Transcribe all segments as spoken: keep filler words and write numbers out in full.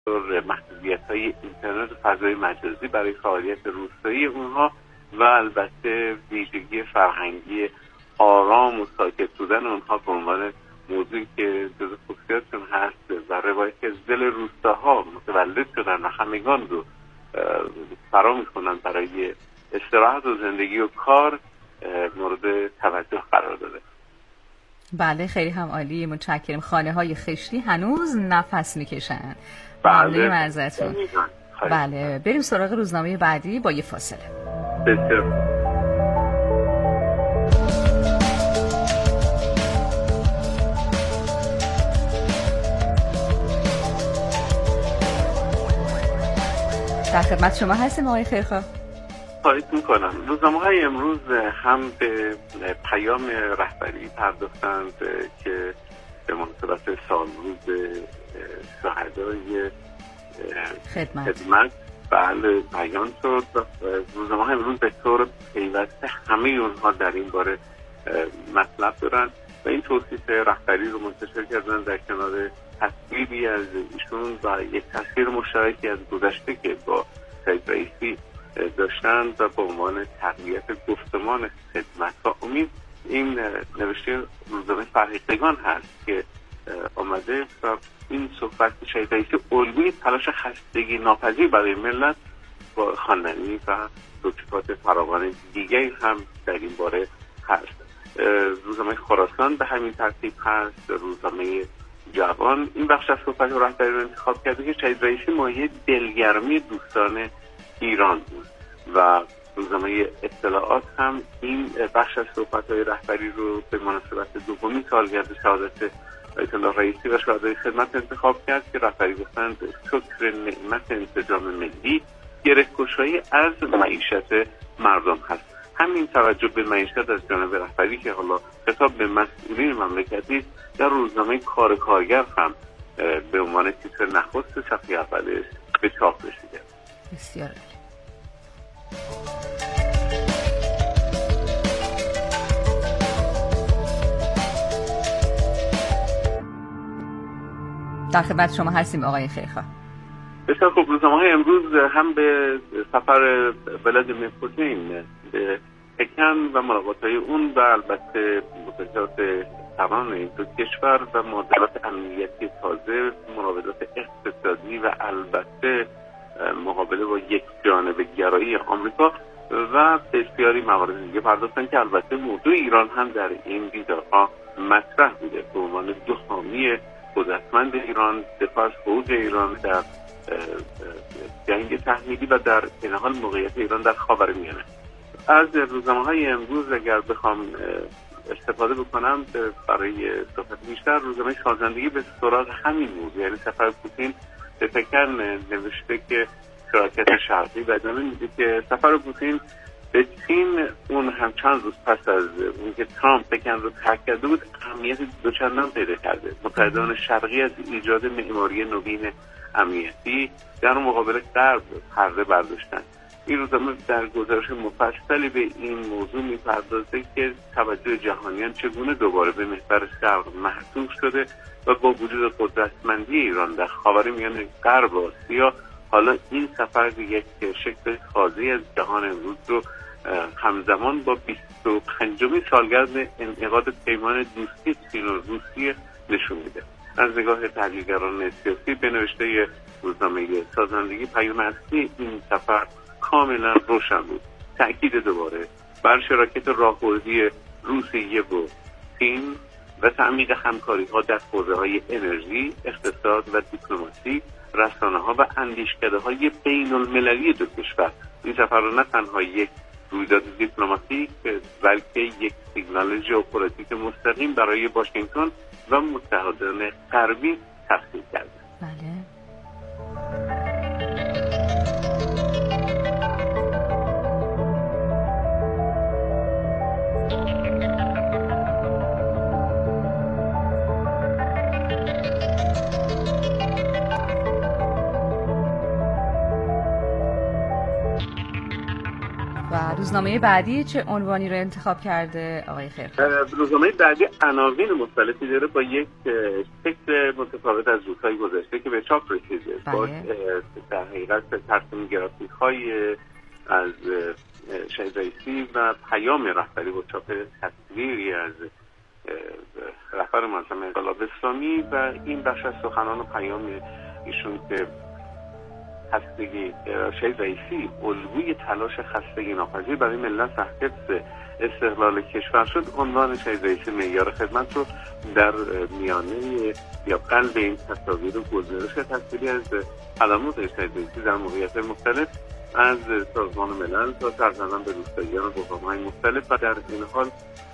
محدودیت‌های اینترنت و فضای مجازی برای فعالیت روستایی اونها و البته ویژگی فرهنگی آرام و ساکت بودن اونها به عنوان موضوعی که جزو خصوصیاتشون هست و روایت که از دل روستاها متولد شدن و همگان رو فرا می‌خونن برای استراحت و زندگی و کار مورد توجه قرار داده. بله خیلی هم عالی، متشکرم. خانه های خشتی هنوز نفس میکشن. بله ازتون. بله بریم سراغ روزنامه بعدی با یه فاصله. بسیار در خدمت شما هستیم آقای خیرخواه. خواهش میکنم. روزنامه های امروز هم به پیام رهبری پرداختند که به مناسبت سالروز شهدای خدمت, خدمت بله بیان شد. روزنامه های امروز به طور پیوسته همه اونها در این باره مطلب دارن و این توصیف رهبری رو منتشر کردن در کنار تصویری از ایشون و یک تصویر مشترکی از گذشته که با سید رئیسی داشتن و به عنوان تقویت گفتمان خدمت و امید. این نوشته روزنامه فرهیختگان هست که آمده و این صحبت سید رئیسی الگوی تلاش خستگی ناپذیر برای ملت با خواندنی و توصیفات فراوان دیگری هم در این باره هست. روزنامه خراسان به همین ترتیب هست. روزنامه جوان این بخش از صحبت رهبری رو انتخاب کرده که سید رئیسی مایه دلگرمی دوستان ایران بود و روزنامه اطلاعات هم این بخش از صحبت‌های رهبری رو به مناسبت دومین سالگرد شهادت آیت الله رئیسی و شهدای خدمت انتخاب کرد که رهبری گفتند شکر نعمت انسجام ملی گره‌گشایی از معیشت مردم هست. همین توجه به معیشت از جانب رهبری که حالا خطاب به مسئولین مملکتی در روزنامه کار کارگر هم به عنوان تیتر نخست صفحه اولش به چاپ رسیده. بسیار در خدمت شما هستیم آقای خیرخواه. بسیار خوب. روزنامه‌های امروز هم به سفر ولادیمیر پوتین به پکن و ملاقات‌های اون و البته مذاکرات سران این دو کشور و معادلات امنیتی تازه، مراودات اقتصادی و البته مقابله با یک جانبه گرایی آمریکا و بسیاری موارد دیگه پرداختن که البته موضوع ایران هم در این دیدارها مطرح بوده به عنوان دو حامی قدرتمند ایران، دفاع از حقوق ایران در جنگ تحمیلی و در این حال موقعیت ایران در خاورمیانه. از روزنامه‌های امروز اگر بخوام استفاده بکنم برای صحبت بیشتر، روزنامه سازندگی به سراغ همین موضوع یعنی سفر پوتین به پکن نوشته که شراکت شرقی و ادامه میده که سفر پوتین به چین اون هم چند روز پس از اون که ترامپ پکن رو ترک کرده بود اهمیت دوچندان پیدا کرده. متحدان شرقی از ایجاد معماری نوین امنیتی در مقابل غرب پرده برداشتن. این روزنامه در گزارش مفصلی به این موضوع میپردازه که توجه جهانیان چگونه دوباره به محور شرق محصور شده و با وجود قدرتمندی ایران در خاورمیانه غرب آسیا حالا این سفر یک شکل تازه‌ای از جهان امروز رو همزمان با بیست و پنجمین سالگرد انعقاد پیمان دوستی چین و روسیه نشون میده. از نگاه تحلیلگران سیاسی به نوشته روزنامه سازندگی پیام اصلی این سفر کاملا روشن بود. تأکید دوباره بر شراکت راهبردی روسیه و چین و تعمیق همکاری ها در حوزه‌های انرژی، اقتصاد و دیپلماسی، رسانه‌ها و اندیشکده‌های بین‌المللی دو کشور. این سفر را نه تنها یک رویداد دیپلماتیک بلکه یک سیگنال ژئوپلیتیک مستقیم برای واشنگتن و متحدان غربی تفسیر کرده. بله. و روزنامه بعدی چه عنوانی رو انتخاب کرده آقای خیرخواه؟ روزنامه بعدی عناوین مختلفی داره با یک فکر متفاوت از روزهای گذشته که به چاپ رسیده. با در حقیقت ترسیم گرافیک های از شهید رئیسی و پیام رهبری با چاپ تصویری از رهبر منظمه انقلاب اسلامی و این بخش از سخنان و پیام ایشون که خستگی شهید رئیسی الگوی تلاش خستگی ناپذیر برای ملت و حفظ استقلال کشور شد، عنوان شهید رئیسی معیار خدمت رو در میانه یا قلب این تصاویر و گزارش تصویری از علامات شهید رئیسی در موقعیت مختلف از سازمان ملل تا سرزنان به روستاییان و بحران‌های مختلف و در این حال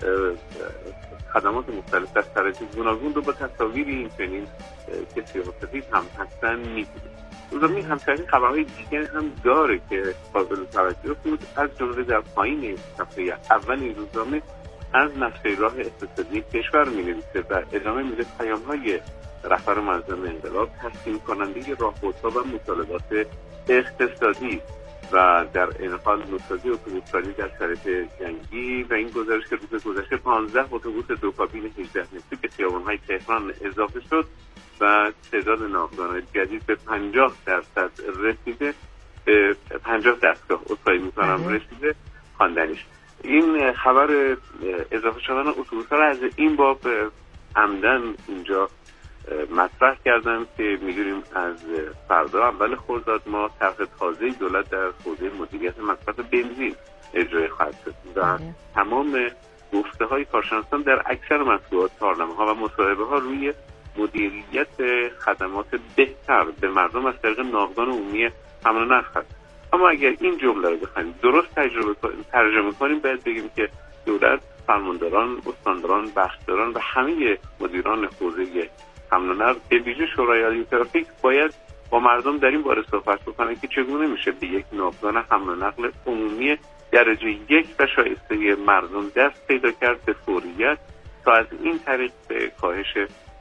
خدمات مختلف در شرایط گوناگون رو با تصاویر این چنین که سیاه‌وسفید هم هستن می‌بینیم. روزنامه همچنین خبرهای دیگه هم داره که قابل توجه بود، از جمله در پایین صفحه اول این روزنامه از نقشه راه اقتصادی کشور می‌نویسه و ادامه میده پیام‌های رهبر منظم انقلاب تصمیم کننده راهبردها و مطالبات اقتصادی و در این حال نوسازی اتوبوسرانی در شرایط جنگی و این گزارش که روز گذشته پانزده اتوبوس دو کابین هجده متری به خیابان‌های تهران اضافه شد و تعداد ناودانان جدید به پنجاه درصد رسیده، به پنجاه دستگاه اصلاحی می‌کنم رسیده خواندنیش. این خبر اضافه شدن اتوبوس‌ها را از این باب عمدن اینجا مطرح کردم که می‌دونیم از فردا اول خرداد ما طرح تازه دولت در حوزه مدیریت مصرف بنزین اجرای خواهد شد و تمام گفته‌های کارشناسان در اکثر مطبوعات، پارلمان‌ها و مصاحبه‌ها روی مدیریت خدمات بهتر به مردم از طریق ناوگان عمومی حمل و نقل هست. اما اگر این جمله رو بخوایم درست تجربه کنیم، ترجمه کنیم، باید بگیم که دولت، فرمانداران، استانداران، بخشداران و همه مدیران حوزه حمل و نقل به ویژه شورای عالی ترافیک باید با مردم در این باره صحبت بکنن که چگونه میشه به یک ناوگان حمل و نقل عمومی درجه یک و شایسته مردم دست پیدا کرد به فوریت تا از این طریق به کاهش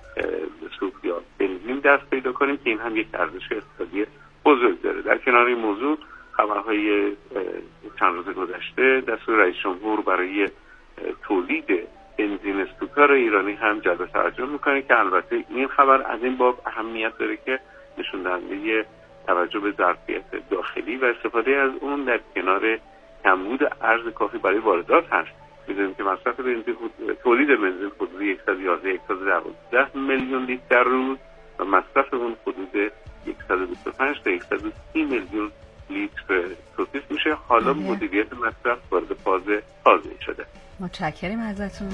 سوختیات بنزین دست پیدا کنیم که این هم یک ارزش اقتصادی بزرگ داره. در کنار این موضوع خبرهای چند روز گذشته دستور رئیس جمهور برای تولید بنزین استوکار ایرانی هم جلب توجه میکنه که البته این خبر از این باب اهمیت داره که نشون دهنده توجه به ظرفیت داخلی و استفاده از اون در کنار کمبود ارز کافی برای واردات هست. می‌دونیم که مصرف بنزین، تولید بنزین حدود صد و یازده تا صد و دوازده میلیون لیتر در روز و مصرف اون حدود صد و بیست و پنج تا صد و سی میلیون لیتر توصیف میشه. حالا مدیریت مصرف وارد فاز تازه‌ای شده. متشکرم ازتون.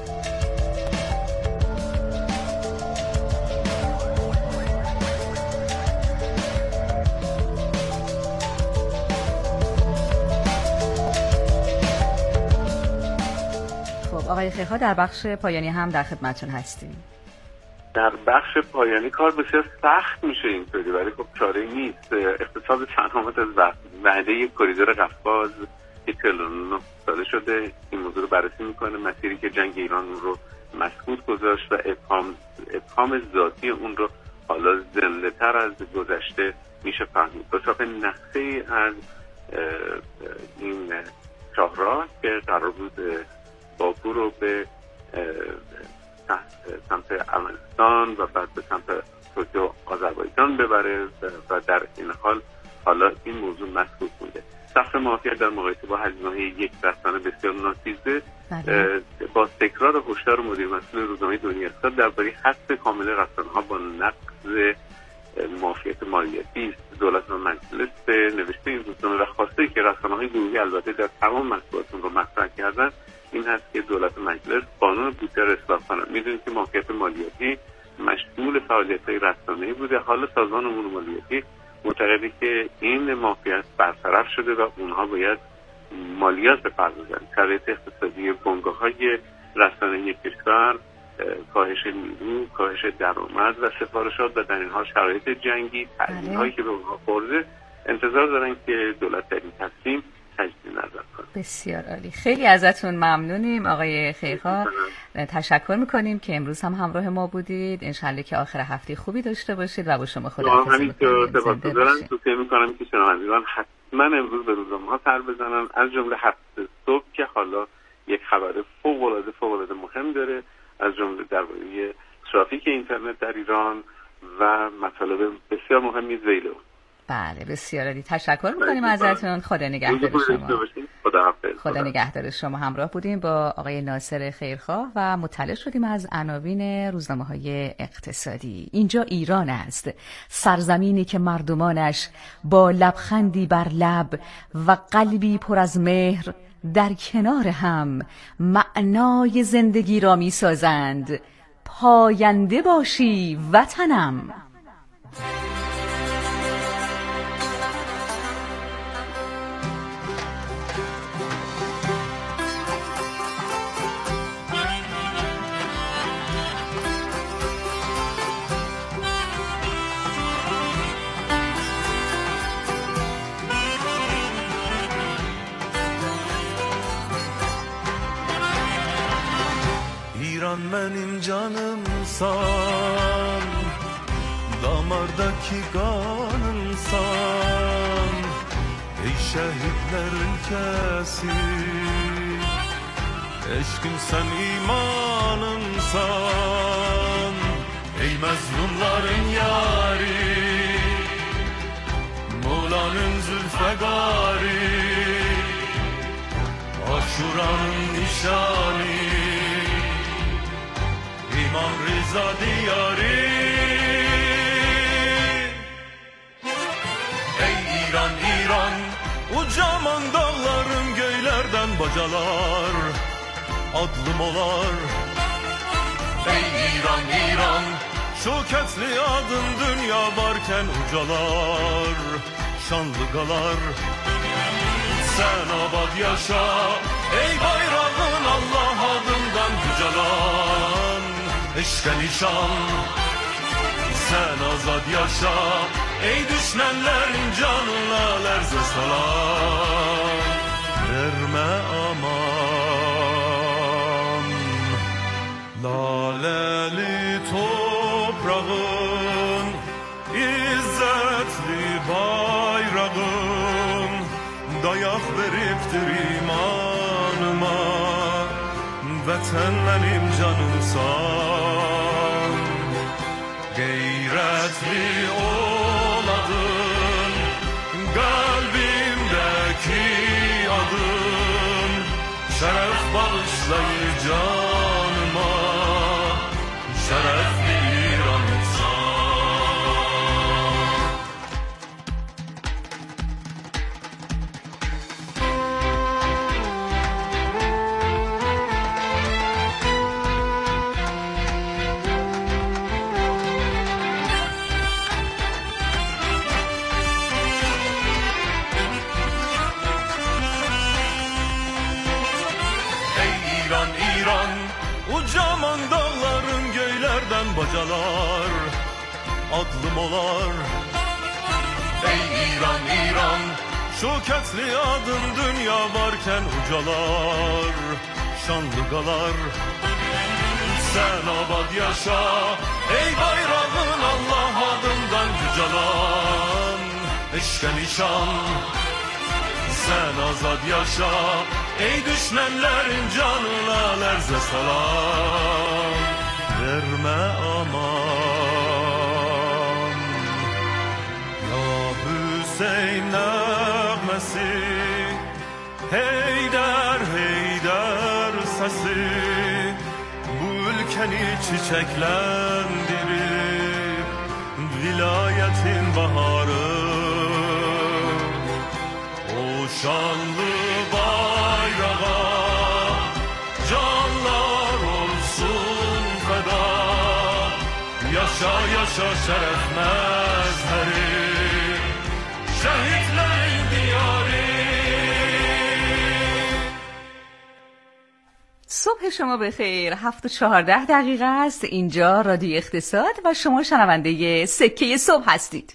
آقای خیرخواه در بخش پایانی هم در خدمتتون هستیم. در بخش پایانی کار بسیار سخت میشه اینطوری، ولی خب چاره نیست. اقتصاد سلامت از وعده یک کریدور قفقاز که چهل و نه ساله شده این موضوع رو بررسی میکنه، مسیری که جنگ ایران رو مسکوت گذاشت و ابهام ابهام ذاتی اون رو حالا زنده تر از گذشته میشه فهمید. با چاپ نقشه از این شاهراه که قرار بود باکو رو به سمت ارمنستان و بعد به سمت ترکیه و آذربایجان ببره و در این حال حالا این موضوع مسکوت بوده. سقف معافیت در مقایسه با هزینه‌های یک رسانه بسیار ناچیزه. با تکرار هشدار مدیر مسئول روزنامه دنیا اقتصاد درباره حذف کامل رسانه‌ها با نقض معافیت مالیاتی دولت و مجلس نوشته این روزنامه و خواسته که رسانه‌های گروهی البته در تمام مطبوعاتون رو مطرح کردن این هست که دولت و مجلس قانون بودجه را اصلاح کنند. می‌دونید که معافیت مالیاتی مشمول فعالیت‌های رسانه‌ای بوده. حالا سازمان امور مالیاتی معتقده که این معافیت برطرف شده و اونها باید مالیات بپردازند. شرایط اقتصادی بنگاه‌های رسانه‌ای کشور، کاهش نیرو، کاهش درآمد و سفارشات و در این حال شرایط جنگی، تعلیم‌هایی که به اونها خورده، انتظار دارن که دولت در این تصمیم تجدید نظر کنه. بسیار عالی. خیلی ازتون ممنونیم آقای خیرخواه. تشکر میکنیم که امروز هم همراه ما بودید. انشالله که آخر هفته خوبی داشته باشید و با شما خداحافظی میکنیم. سپاسگزارم. توصیه میکنم که شنوندگان حتما امروز به روزنامه‌ها سر بزنن، از جمله هفت صبح که حالا یک خبر فوق العاده فوق العاده مهم داره، از جمله درباره ترافیک اینترنت در ایران و مطالب بسیار مهمی زیلو. بله بسیار عالی. تشکر میکنیم ازتون. خدا نگهدار شما. خدا خدا نگهدار شما. همراه بودیم با آقای ناصر خیرخواه و مطلع شدیم از عناوین روزنامه‌های اقتصادی. اینجا ایران است، سرزمینی که مردمانش با لبخندی بر لب و قلبی پر از مهر در کنار هم معنای زندگی را می سازند. پاینده باشی وطنم. Benim canımsan, damardaki kanımsan, ey şehitler ülkesi, eşkım sen imanımsan, ey mezlumların yari, Mevla'nın zülfegari, Aşura'nın nişani, İmam Rıza diyarı. Ey İran İran, ucaman dağların göylerden bacalar, adlım olar. Ey İran İran, şöketli adın dünya varken ucalar, şanlı galar. Sen abad yaşa, ey bayrağın Allah adından yücelan. Eşke nişan, sen azad yaşa, ey düşmenlerin canına lerze salam. Verme aman, laleli toprağın, İzzetli bayrağın, dayak veriptir imanıma. Vətən mənim canımsan, qeyrətli oladın, qəlbimdəki adın, şərəf bağışlayır canıma, şərəfli İranımsan. Ucaman dağların göylerden bacalar, adlım olar. Ey İran İran, şöketli adın dünya varken ucalar, şanlı galar. Sen abad yaşa, ey bayrağın Allah adından yücelan. Eşke nişan, sen azad yaşa, ey düşmenlerin canına lerze salam. Verme aman, ya Hüseyin nəğməsi, Heydər, Heydər səsi, bu ülkəni çiçəklendirir, vilayetin baharı. O şanlı bayrağa canlar olsun feda. Yaşa yaşa şeref mezheri, şehitlerin diyarı. صبح شما بخیر. هفت و چهارده دقیقه است. اینجا رادیو اقتصاد و شما شنونده سکه صبح هستید.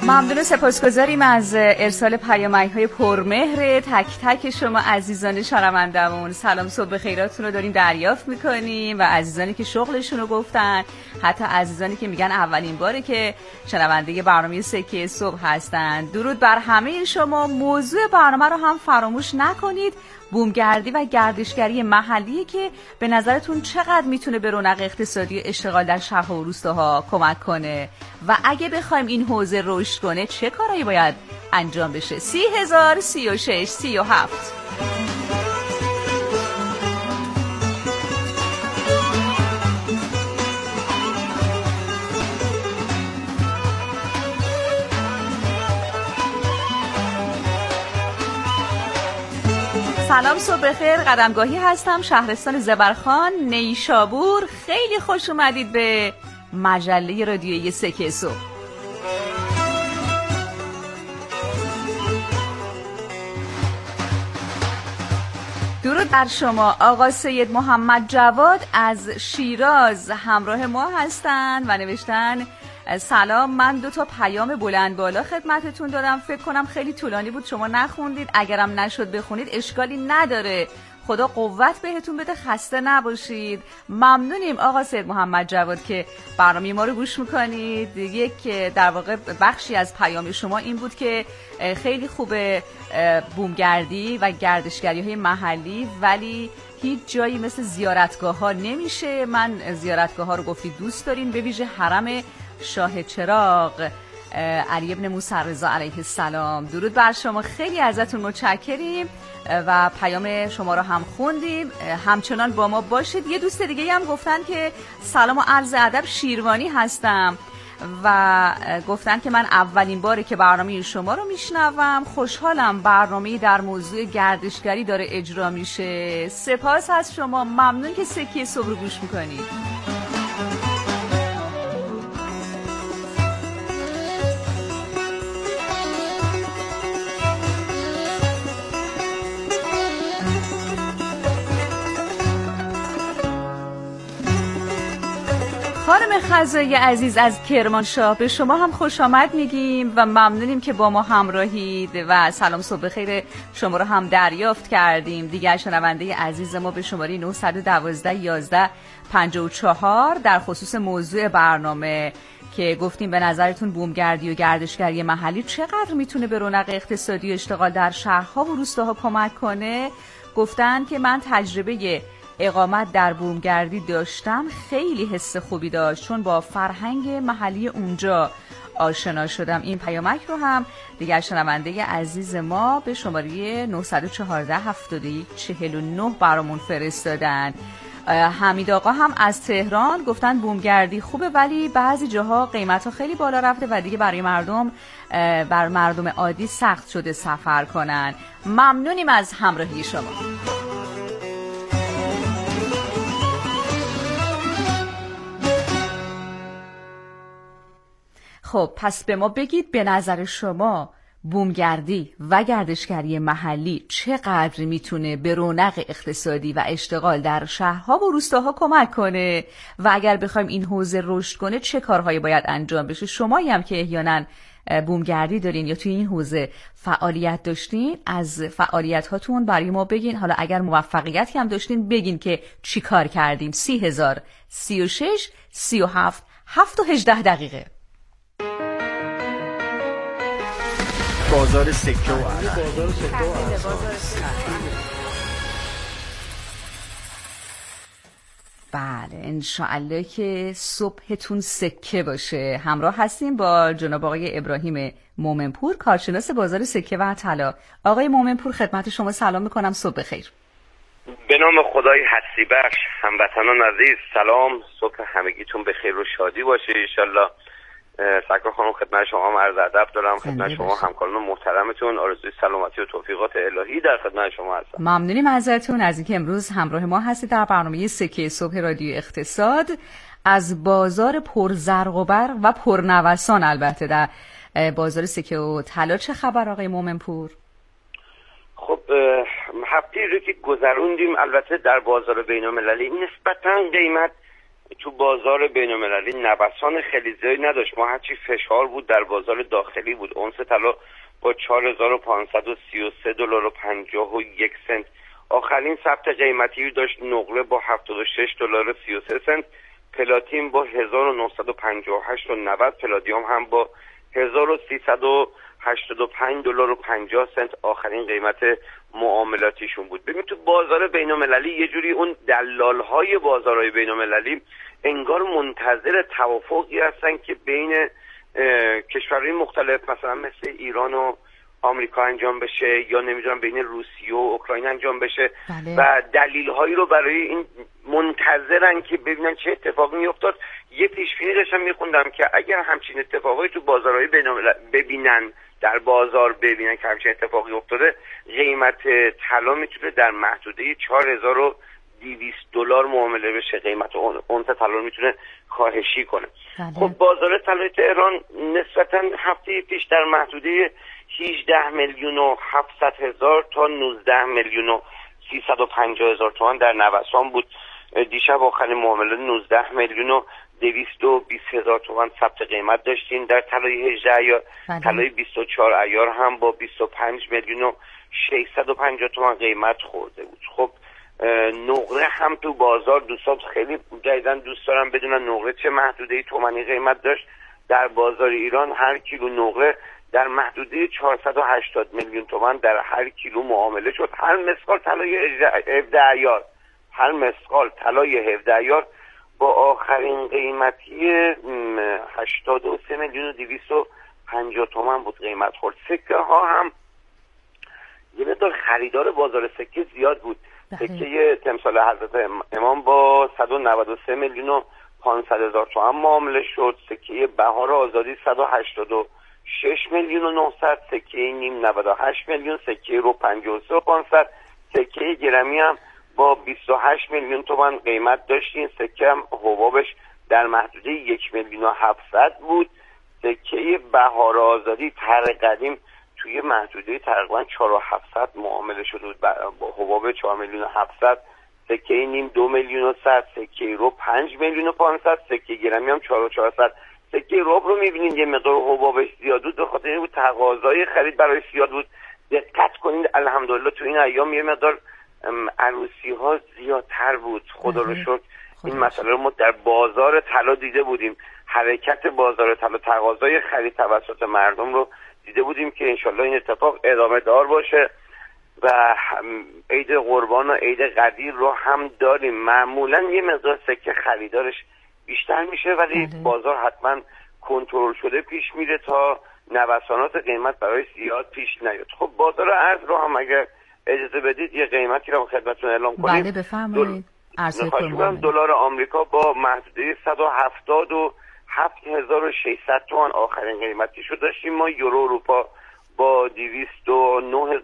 ممنون و سپاسگزاریم از ارسال پیامک‌های پرمهر تک تک شما عزیزان شنوندمون. سلام صبح بخیراتون رو داریم دریافت میکنیم و عزیزانی که شغلشون رو گفتن، حتی عزیزانی که میگن اولین باره که شنونده برنامه سکه صبح هستن. درود بر همه شما. موضوع برنامه رو هم فراموش نکنید، بومگردی و گردشگری محلی که به نظرتون چقدر میتونه به رونق اقتصادی اشتغال در شهرها و روستاها کمک کنه و اگه بخوایم این حوزه رشد کنه چه کارایی باید انجام بشه. سی هزار سی و شش سی و هفت. سلام صبح بخیر، قدمگاهی هستم، شهرستان زبرخان، نیشابور. خیلی خوش اومدید به مجله رادیویی سکه صبح. درود بر شما. آقا سید محمد جواد از شیراز همراه ما هستن و نوشتن سلام، من دو تا پیام بلند بالا خدمتتون دارم. فکر کنم خیلی طولانی بود شما نخوندید، اگرم نشد بخونید اشکالی نداره، خدا قوت بهتون بده، خسته نباشید. ممنونیم آقا سید محمد جواد که برنامه ما رو گوش میکنید. یک در واقع بخشی از پیام شما این بود که خیلی خوبه بومگردی و گردشگری های محلی، ولی هیچ جایی مثل زیارتگاه ها نمیشه. من زیارتگاه ها رو گفتید دوست دارین، به ویژه حرم شاه چراغ علی ابن موسی رضا علیه السلام. درود بر شما، خیلی ازتون متشکریم و پیام شما رو هم خوندیم. همچنان با ما باشید. یه دوست دیگه هم گفتن که سلام و عرض ادب، شیروانی هستم و گفتن که من اولین باره که برنامه شما رو میشنوم، خوشحالم برنامه در موضوع گردشگری داره اجرا میشه. سپاس از شما، ممنون که سکه صبح رو گوش میکنید. خانم خزایی عزیز از کرمانشاه، به شما هم خوش آمد میگیم و ممنونیم که با ما همراهید و سلام صبح خیر شما رو هم دریافت کردیم. دیگر شنونده عزیز ما به شماره نه یک دو یازده پنجاه و چهار در خصوص موضوع برنامه که گفتیم به نظرتون بومگردی و گردشگری محلی چقدر میتونه به رونق اقتصادی و اشتغال در شهرها و روستاها کمک کنه، گفتن که من تجربه اقامت در بومگردی داشتم، خیلی حس خوبی داشت چون با فرهنگ محلی اونجا آشنا شدم. این پیامک رو هم دیگر شنونده عزیز ما به شماره نه یک چهار هفت یک چهار نه برامون فرستادن. حمید آقا هم از تهران گفتن بومگردی خوبه ولی بعضی جاها قیمت‌ها خیلی بالا رفته و دیگه برای مردم بر مردم عادی سخت شده سفر کنن. ممنونیم از همراهی شما. خب پس به ما بگید به نظر شما بومگردی و گردشگری محلی چقدر میتونه به رونق اقتصادی و اشتغال در شهرها و روستاها کمک کنه و اگر بخوایم این حوزه رشد کنه چه کارهایی باید انجام بشه؟ شمایی هم که احیانا بومگردی دارین یا توی این حوزه فعالیت داشتین، از فعالیت هاتون برای ما بگین. حالا اگر موفقیتی هم داشتین بگین که چی کار کردین. سی هزار سی و شش سی و هفت هفت و هجده دقیقه. بازار سکه و ارز. بله انشاءالله که صبحتون سکه باشه. همراه هستیم با جناب آقای ابراهیم مومنپور، کارشناس بازار سکه و طلا. آقای مومنپور خدمت شما سلام میکنم، صبح بخیر. به نام خدای هستی بخش، هموطنان عزیز سلام، صبح همگیتون بخیر و شادی باشه انشالله. سرکار خانم خدمت شما هم عرض ادب دارم، خدمت شما همکاران محترمتون آرزوی سلامتی و توفیقات الهی در خدمت شما هستم. ممنونیم ازتون از اینکه امروز همراه ما هستید در برنامه سکه صبح رادیو اقتصاد. از بازار پرزرق و برق و پرنوسان البته در بازار سکه و طلا چه خبر آقای مومنپور؟ خب هفته رو که گذروندیم البته در بازار بین‌المللی نسبتاً قیمت تو بازار بین‌المللی نوسان خیلی زیادی نداشت. ما هرچی فشار بود در بازار داخلی بود. اونس طلا با چهار هزار و پانصد و سی و سه دلار و پنجاه و یک سنت آخرین ثبت قیمتی داشت. نقره با هفتاد و شش دلار و سی و سه سنت، پلاتین با هزار و نهصد و پنجاه و هشت و نود، پلادیوم هم با هزار و سیصد و هشتاد و پنج دلار و پنجاه سنت آخرین قیمت معاملاتیشون بود. ببین تو بازار بین‌المللی یه جوری اون دلال‌های بازارهای بین‌المللی انگار منتظر توافقی هستن که بین کشورهای مختلف مثلا مثل ایران و آمریکا انجام بشه، یا نمیدونم بین روسیه و اوکراین انجام بشه. بله. و دلیل‌هایی رو برای این منتظرن که ببینن چه اتفاقی میافتاد. یه پیش‌بینی داشتم میخوندم که اگر همچین اتفاقایی تو بازارهای بین‌المللی ببینن، در بازار ببینن که همچین اتفاقی افتاده، قیمت طلا میتونه در محدوده چهار هزار و دویست دلار معامله بشه. قیمت اونس طلا میتونه کاهشی کنه. بله. خب بازار طلای تهران نسبتاً هفته پیش در محدوده هجده میلیون و هفتصد هزار تا نوزده میلیون و سیصد و پنجاه هزار تومان در نوسان بود. دیشب آخرین معامله نوزده میلیون و دویست و بیست هزار تومان ثبت قیمت داشتیم. در طلای هجده عیار، طلای بیست و چهار عیار هم با بیست و پنج میلیون و ششصد و پنجاه تومان قیمت خورده بود. خب نقره هم تو بازار دوستان خیلی جدیدن دوست دارم بدونن نقره چه محدوده تومانی قیمت داشت. در بازار ایران هر کیلو نقره در محدوده چهارصد و هشتاد میلیون تومان در هر کیلو معامله شد. هر مسقال طلای هفده عیار هر مسقال طلای هفده عیار با آخرین قیمتی هشتاد و سه میلیون و دویست و پنجاه تومان بود قیمت خورد. سکه ها هم یه مقدار خریدار بازار سکه زیاد بود. سکه تمثال حضرت امام با صد و نود و سه میلیون و پانصد هزار تومان معامله شد. سکه بهار آزادی صد و هشتاد و شش میلیون و نهصد، سکه نیم نود و هشت میلیون، سکه رو پنجاه و سه و پانصد، سکه گرمی هم با بیست و هشت میلیون تومان قیمت داشتین. سکه هم حبابش در محدوده یک میلیون و هفتصد بود. سکه بهار آزادی تر قدیم توی محدوده تقریبا چهار و هفتصد معامله شده بود با حباب چهار میلیون و هفتصد. سکه نیم دو میلیون و صد، سکه رو پنج میلیون و پانصد، سکه گرمی هم چهار و چهارصد. سکه رب رو میبینید یه مقدار حبابش زیاد بود، به خاطر این بود تقاضای خرید برای زیاد بود. دقت کنید الحمدلله تو این ایام یه مقدار عروسی ها زیادتر بود. خدا رو شکر این مسئله رو ما در بازار طلا دیده بودیم. حرکت بازار طلا، تقاضای خرید توسط مردم رو دیده بودیم که انشالله این اتفاق ادامه دار باشه. و عید قربان و عید قدیر رو هم داریم. معمولا یه مقدار سکه خریدارش بیشتر میشه، ولی بله. بازار حتما کنترل شده پیش میره تا نوسانات قیمت برای زیاد پیش نیاد. خب بازار ارز رو هم اگر اجازه بدید یه قیمتی رو خدمتتون اعلام کنیم. بله بفرمایید. عرضه کنم دلار آمریکا با محدوده صد و هفتاد و هفت هزار و ششصد تومان آخرین قیمتی شو داشتیم. ما یورو اروپا با دویست و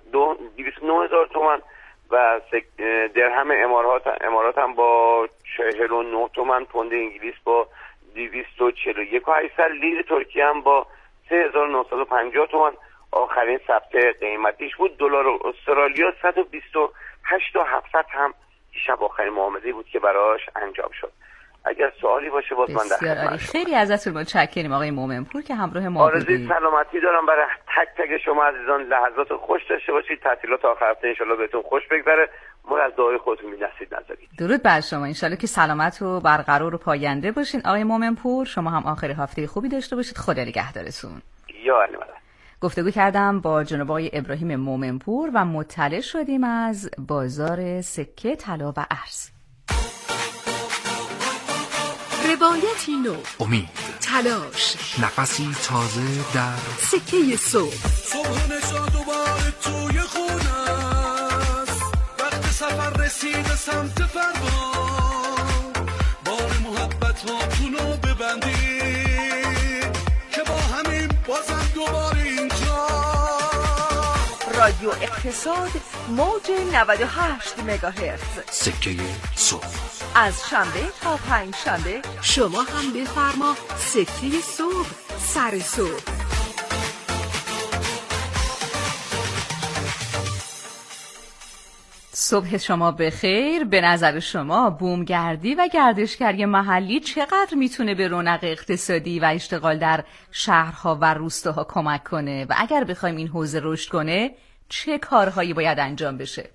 نه هزار تومان و درهم امارات امارات هم با چهل و نه تومان، پوند انگلیس با دویست و چهل و یک و هشتصد، لیر ترکیه هم با سه هزار و نهصد و پنجاه تومان آخرین ثبت قیمتیش بود. دلار استرالیا صد و بیست و هشت و هفتصد هم شب آخرین معامله بود که براش انجام شد. اگر سوالی باشه باز من در خدمتتون. خیلی ازتون متشکرم آقای مومنپور که همراه ما بودید. آرزوی سلامتی دارم برای تک تک شما عزیزان. لحظات خوش داشته باشید. تعطیلات آخر هفته ان شاءالله بهتون خوش بگذره. ما از دعای خودتون می‌نسید نذارید. درود بر شما. ان شاءالله که سلامت و برقرار و پاینده باشین آقای مومنپور. شما هم آخر هفته خوبی داشته باشید. خدا نگهدارتون. یا علی مدد. گفتگو کردم با جناب آقای ابراهیم مومنپور و مطلع شدیم از بازار سکه، طلا و ارز. روایتی نو، امید، تلاش، نفسی تازه در سکه صبح. صبح نشاد دوباره توی خونه است، وقت سفر رسیده سمت فردا، بار محبت هاتونو ببندید که با همین بازم دوباره اینجا. رادیو اقتصاد موج نود و هشت مگاهرتز، سکه صبح. از شنبه تا پنج شنبه شما هم بفرما سکه صبح، سر صبح. صبح شما بخیر. به نظر شما بومگردی و گردشگری محلی چقدر میتونه به رونق اقتصادی و اشتغال در شهرها و روستاها کمک کنه و اگر بخوایم این حوزه رشد کنه چه کارهایی باید انجام بشه؟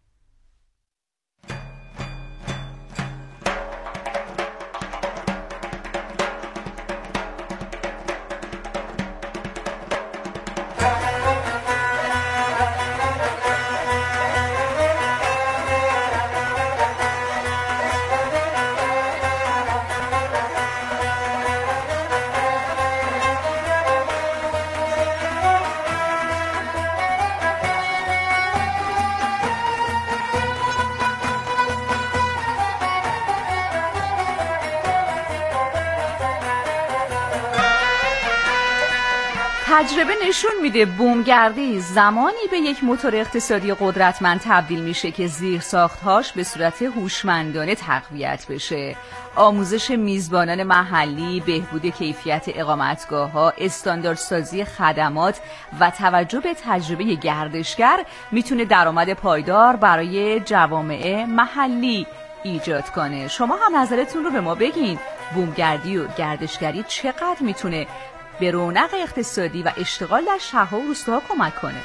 تجربه نشون میده بومگردی زمانی به یک موتور اقتصادی قدرتمند تبدیل میشه که زیرساخت‌هاش به صورت هوشمندانه تقویت بشه. آموزش میزبانان محلی، بهبود کیفیت اقامتگاه‌ها، استانداردسازی خدمات و توجه به تجربه گردشگر میتونه درآمد پایدار برای جوامع محلی ایجاد کنه. شما هم نظرتون رو به ما بگین. بومگردی و گردشگری چقدر میتونه به رونق اقتصادی و اشتغال در شهرها و روستاها کمک کنه؟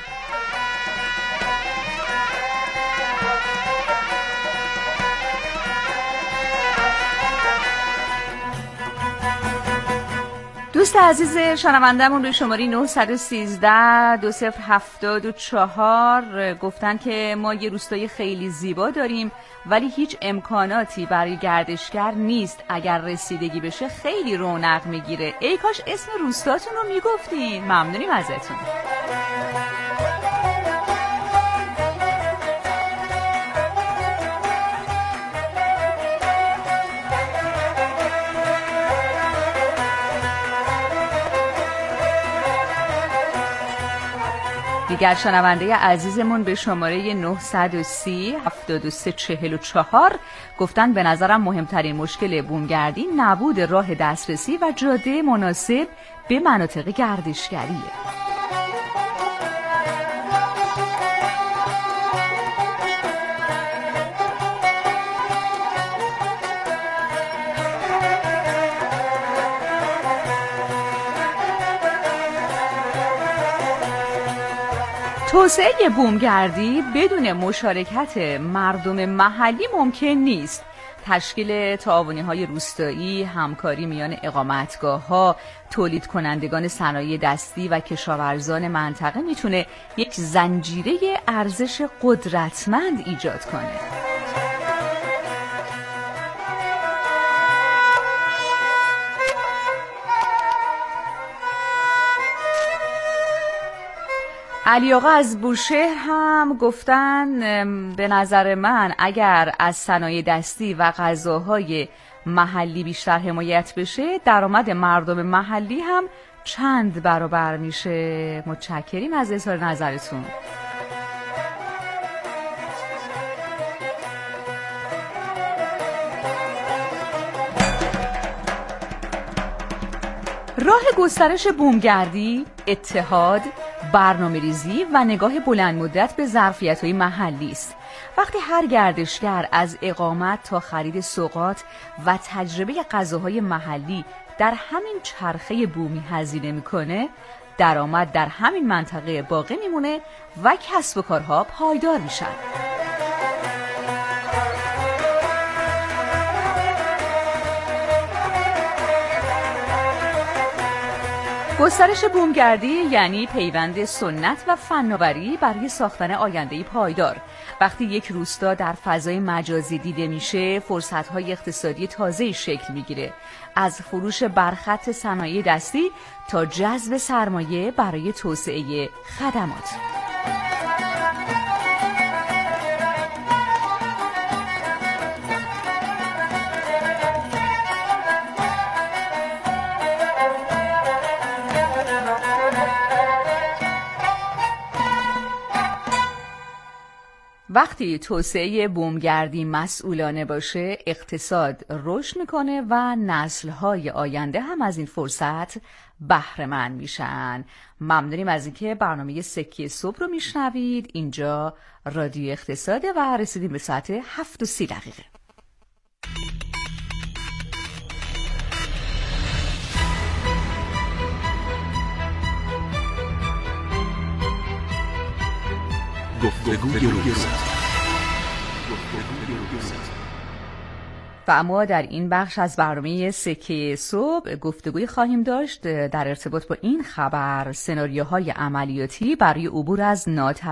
دوست عزیز شنوندمون روی شماره نه یک سه دو صفر هفتاد و چهار گفتن که ما یه روستای خیلی زیبا داریم ولی هیچ امکاناتی برای گردشگر نیست. اگر رسیدگی بشه خیلی رونق میگیره. ای کاش اسم روستاتون رو میگفتین. ممنونیم ازتون. دیگر شنونده عزیزمون به شماره نه یک صفر هفتاد و سه چهل و چهار گفتن به نظرم مهمترین مشکل بومگردی نبود راه دسترسی و جاده مناسب به مناطق گردشگریه. توسعه بومگردی بدون مشارکت مردم محلی ممکن نیست. تشکیل تعاونی‌های روستایی، همکاری میان اقامتگاه‌ها، تولید کنندگان صنایع دستی و کشاورزان منطقه میتونه یک زنجیره ارزش قدرتمند ایجاد کنه. علی آقا از بوشهر هم گفتن به نظر من اگر از صنایع دستی و غذاهای محلی بیشتر حمایت بشه درآمد مردم محلی هم چند برابر میشه. متشکریم از اظهار نظرتون. راه گسترش بومگردی، اتحاد، برنامه‌ریزی و نگاه بلند مدت به ظرفیت‌های محلی است. وقتی هر گردشگر از اقامت تا خرید سوغات و تجربه غذاهای محلی در همین چرخه بومی هزینه میکنه، درآمد در همین منطقه باقی میمونه و کسب و کارها پایدار میشن. گسترش بومگردی یعنی پیوند سنت و فناوری برای ساختن آینده پایدار. وقتی یک روستا در فضای مجازی دیده میشه، فرصت‌های اقتصادی تازه‌ای شکل میگیره. از فروش برخط صنایع دستی تا جذب سرمایه برای توسعه خدمات. وقتی توسعه بومگردی مسئولانه باشه، اقتصاد رشد میکنه و نسل‌های آینده هم از این فرصت بهره مند میشن. ممنونیم از اینکه برنامه سکه صبح رو میشنوید. اینجا رادیو اقتصاده و رسیدیم به ساعت هفت و سی دقیقه. گفتگوی روز. و اما در این بخش از برنامه سکه صبح گفتگوی خواهیم داشت در ارتباط با این خبر: سناریوهای عملیاتی برای عبور از ناتر